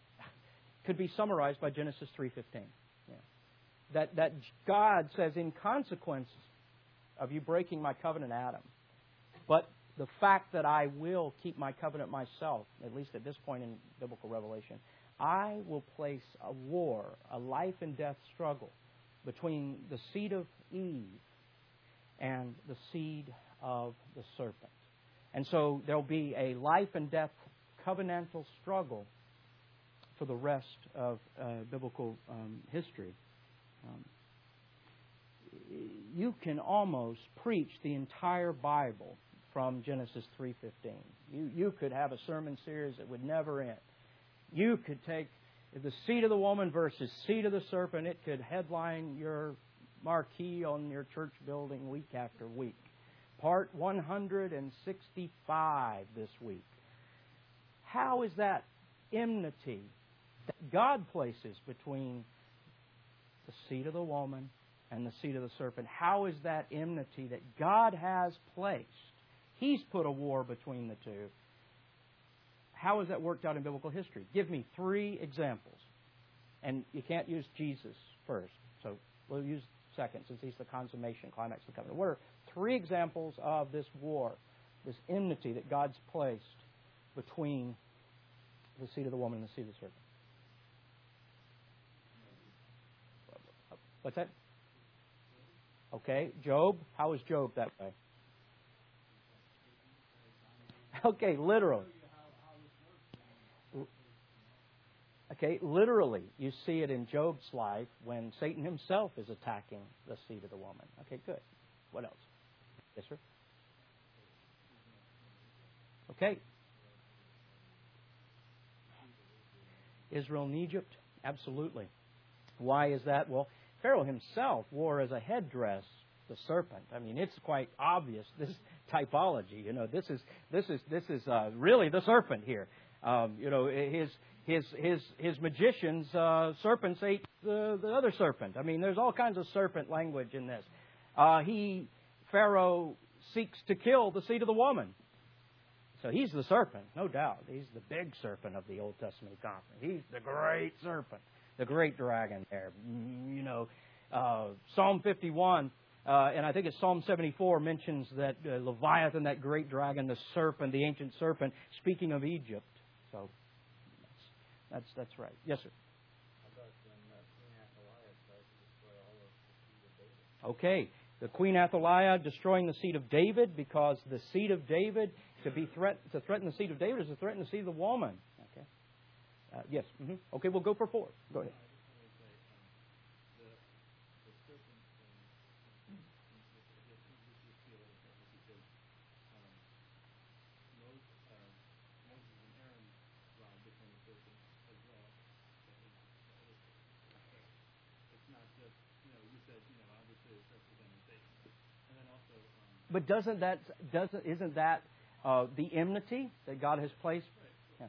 could be summarized by Genesis three fifteen. Yeah. That that God says, in consequence of you breaking my covenant, Adam, but the fact that I will keep my covenant myself, at least at this point in biblical revelation, I will place a war, a life and death struggle between the seed of Eve and the seed of the serpent. And so there'll be a life and death covenantal struggle for the rest of uh, biblical um, history. Um, you can almost preach the entire Bible from Genesis three fifteen. You, you could have a sermon series that would never end. You could take the seed of the woman versus seed of the serpent. It could headline your marquee on your church building week after week. Part one hundred sixty-five this week. How is that enmity that God places between the seed of the woman and the seed of the serpent? How is that enmity that God has placed? He's put a war between the two. How has that worked out in biblical history? Give me three examples. And you can't use Jesus first. So we'll use second, since He's the consummation, climax of the covenant. What are three examples of this war, this enmity that God's placed between the seed of the woman and the seed of the serpent? What's that? Okay, Job. How is Job that way? Okay, literally. Okay, literally, you see it in Job's life when Satan himself is attacking the seed of the woman. Okay, good. What else? Yes, sir? Okay. Israel and Egypt? Absolutely. Why is that? Well, Pharaoh himself wore as a headdress the serpent. I mean, it's quite obvious, this typology. You know, this is this is this is uh, really the serpent here. Um, you know, his his his his magicians uh, serpents ate the, the other serpent. I mean, there's all kinds of serpent language in this. Uh, he Pharaoh seeks to kill the seed of the woman. So he's the serpent, no doubt. He's the big serpent of the Old Testament conference. He's the great serpent, the great dragon there. You know, uh, Psalm fifty-one Uh, and I think it's Psalm seventy-four mentions that uh, Leviathan, that great dragon, the serpent, the ancient serpent, speaking of Egypt. So that's that's, that's right. Yes, sir. How about when uh, Queen Athaliah tries to destroy all of the seed of David? Okay. The Queen Athaliah destroying the seed of David, because the seed of David, to be threat to threaten the seed of David is to threaten the seed of the woman. Okay. Uh, yes. Mm-hmm. Okay, we'll go for four. Go ahead. But doesn't that doesn't isn't that uh, the enmity that God has placed? Yeah.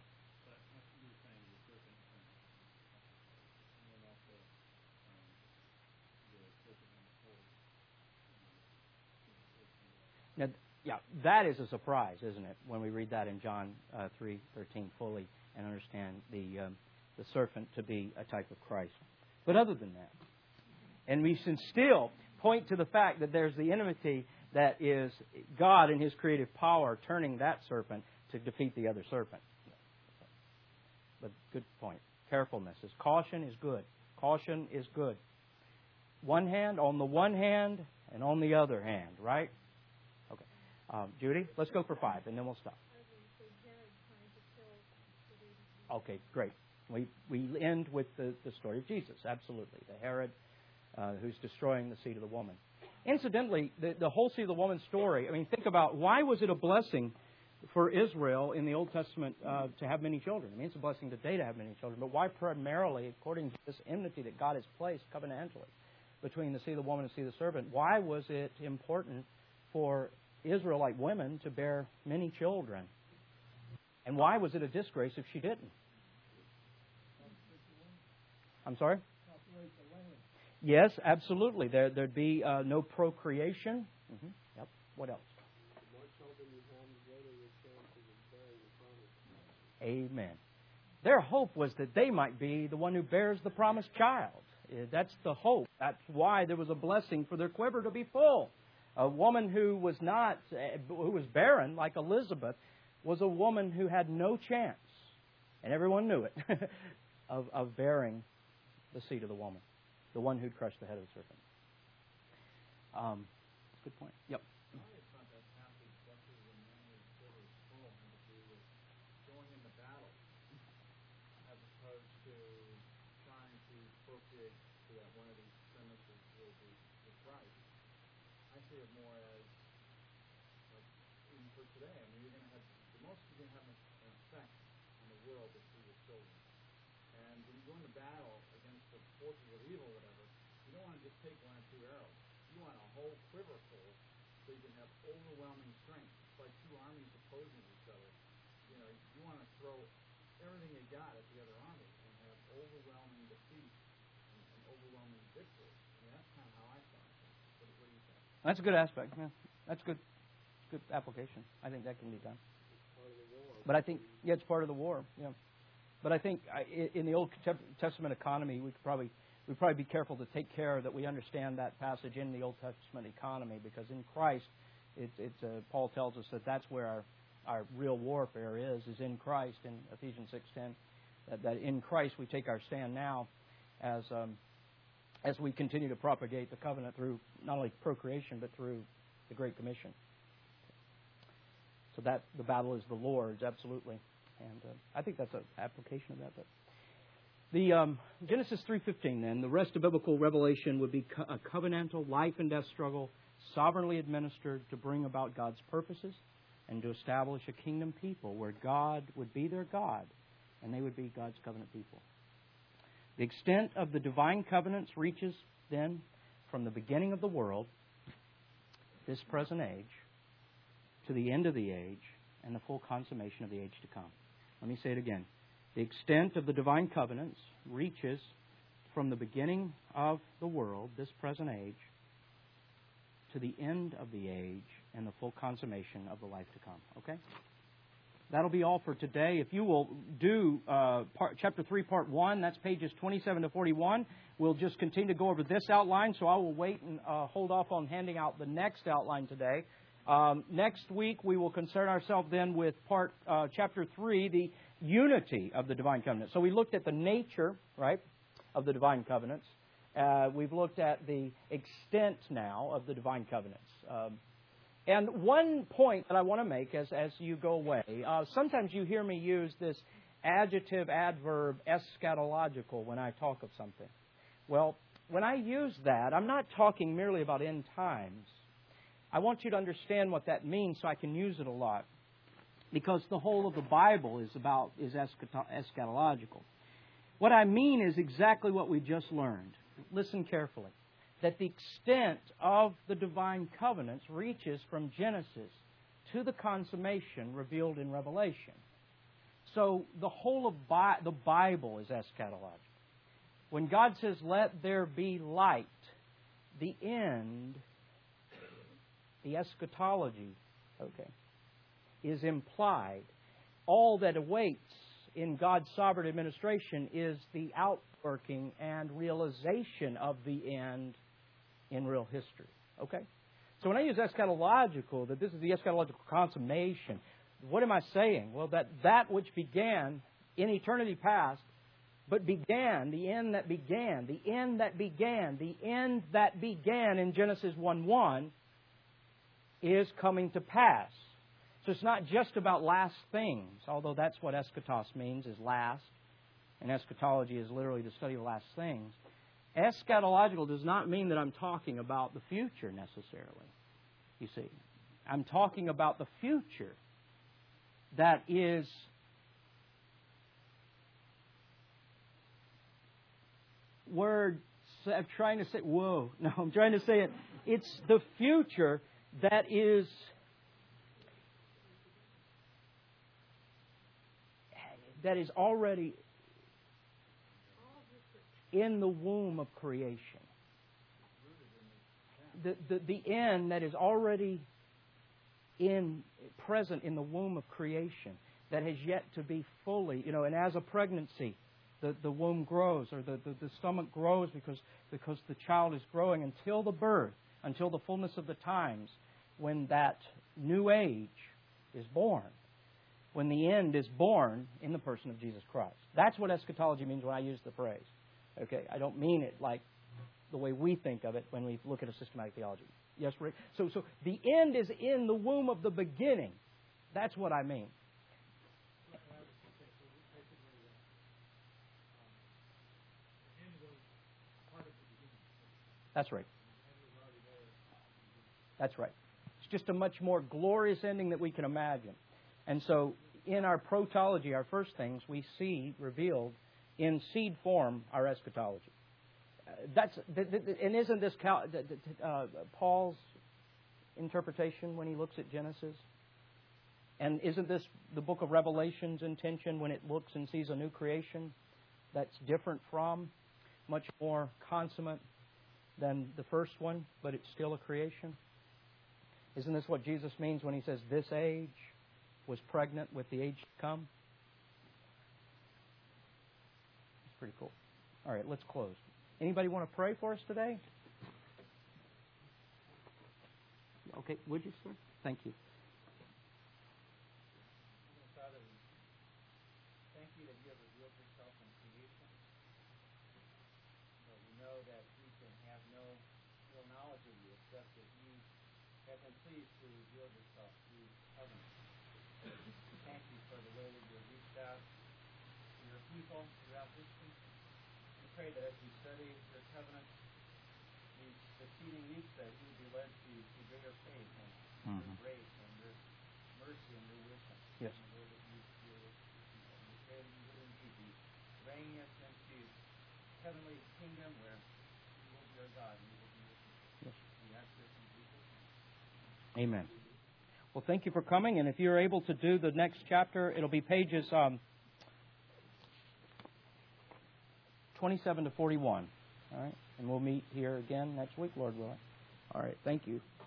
Now, yeah, that is a surprise, isn't it? When we read that in John uh, three thirteen fully and understand the um, the serpent to be a type of Christ. But other than that, and we can still point to the fact that there's the enmity that is God in His creative power turning that serpent to defeat the other serpent. But good point. Carefulness is caution is good. Caution is good. One hand on the one hand and on the other hand, right? Okay. Um, Judy, let's go for five and then we'll stop. Okay, great. We we end with the, the story of Jesus. Absolutely, the Herod uh, who's destroying the seed of the woman. Incidentally, the, the whole seed of the woman story, I mean, think about why was it a blessing for Israel in the Old Testament uh, to have many children? I mean, it's a blessing today to have many children, but why primarily, according to this enmity that God has placed covenantally between the seed of the woman and the seed of the serpent, why was it important for Israelite women to bear many children? And why was it a disgrace if she didn't? I'm sorry? Yes, absolutely. There, there'd be uh, no procreation. Mm-hmm. Yep. What else? Amen. Their hope was that they might be the one who bears the promised child. That's the hope. That's why there was a blessing for their quiver to be full. A woman who was not, who was barren, like Elizabeth, was a woman who had no chance, and everyone knew it, of, of bearing the seed of the woman. The one who'd crush the head of the serpent. Um, good point. Yep. It's not that passage, blessed is the man whose quiver is full, and to do with going into battle, as opposed to trying to procreate so that one of these premises will be the Christ. I see it more as, like, even for today, I mean, you're going to have, the most you're going to have an effect on the world is through your children. And when you go into battle against the forces of evil or whatever, you don't want to just take one or two arrows. You want a whole quiver full so you can have overwhelming strength. It's like two armies opposing each other. You know, you want to throw everything you got at the other army and have overwhelming defeat and, and overwhelming victory. I mean, that's kind of how I saw it. What, what do you think? That's a good aspect. Yeah. That's good. Good application. I think that can be done. But I think, yeah, it's part of the war. Yeah. But I think in the Old Testament economy, we could probably we probably be careful to take care that we understand that passage in the Old Testament economy, because in Christ, it, it's uh, Paul tells us that that's where our, our real warfare is, is in Christ in Ephesians six ten. That, that in Christ we take our stand now as um, as we continue to propagate the covenant through not only procreation but through the Great Commission. So that the battle is the Lord's, absolutely. And uh, I think that's an application of that. But the um, Genesis three fifteen, then, the rest of biblical revelation would be co- a covenantal life and death struggle, sovereignly administered to bring about God's purposes and to establish a kingdom people where God would be their God and they would be God's covenant people. The extent of the divine covenants reaches, then, from the beginning of the world, this present age, to the end of the age, and the full consummation of the age to come. Let me say it again. The extent of the divine covenants reaches from the beginning of the world, this present age, to the end of the age and the full consummation of the life to come. Okay? that'll be all for today. If you will do uh, part, chapter three, part one, that's pages twenty-seven to forty-one. We'll just continue to go over this outline, so I will wait and uh, hold off on handing out the next outline today. Um, next week, we will concern ourselves then with part uh, chapter three, the unity of the divine covenant. So we looked at the nature, right, of the divine covenants. Uh, we've looked at the extent now of the divine covenants. Um, and one point that I want to make as, as you go away, uh, sometimes you hear me use this adjective, adverb, eschatological when I talk of something. Well, when I use that, I'm not talking merely about end times. I want you to understand what that means so I can use it a lot. Because the whole of the Bible is about is eschatological. What I mean is exactly what we just learned. Listen carefully. That the extent of the divine covenants reaches from Genesis to the consummation revealed in Revelation. So the whole of Bi- the Bible is eschatological. When God says, "Let there be light," the end, the eschatology, okay, is implied. All that awaits in God's sovereign administration is the outworking and realization of the end in real history. Okay? So when I use eschatological, that this is the eschatological consummation, what am I saying? Well, that that which began in eternity past, but began, the end that began, the end that began, the end that began in Genesis one one is coming to pass. So it's not just about last things, although that's what eschatos means, is last. And eschatology is literally the study of last things. Eschatological does not mean that I'm talking about the future necessarily. You see, I'm talking about the future that is word. I'm trying to say, whoa, no, I'm trying to say it. It's the future that is that is already in the womb of creation. The, the, the end that is already in present in the womb of creation that has yet to be fully, you know, and as a pregnancy, the, the womb grows or the, the, the stomach grows because, because the child is growing until the birth, until the fullness of the times when that new age is born. When the end is born in the person of Jesus Christ. That's what eschatology means when I use the phrase. Okay, I don't mean it like the way we think of it when we look at a systematic theology. Yes, Rick? So, so the end is in the womb of the beginning. That's what I mean. That's right. That's right. It's just a much more glorious ending that we can imagine. And so in our protology, our first things, we see revealed in seed form our eschatology. Uh, that's and isn't this uh, Paul's interpretation when he looks at Genesis? And isn't this the book of Revelation's intention when it looks and sees a new creation that's different from, much more consummate than the first one, but it's still a creation? Isn't this what Jesus means when he says this age was pregnant with the age to come? It's pretty cool. All right, let's close. Anybody want to pray for us today? Okay, would you, sir? Thank you. Father, thank you that you have revealed yourself in creation. But we know that we can have no real knowledge of you except that you have been pleased to reveal yourself through covenant. Thank you for the way that you have reached out to your people throughout history. We pray that as we study your covenant, these succeeding weeks, that we would be led to, to greater faith and mm-hmm. your grace and your mercy and your wisdom. Yes. And the way that you deal with your people. We pray that you would indeed be bringing us into heavenly kingdom where you will be our God and you will be your people. Yes. We ask this in Jesus' name. Amen. Well, thank you for coming, and if you're able to do the next chapter, it'll be pages um, twenty-seven to forty-one. All right, and we'll meet here again next week, Lord willing. All right, thank you.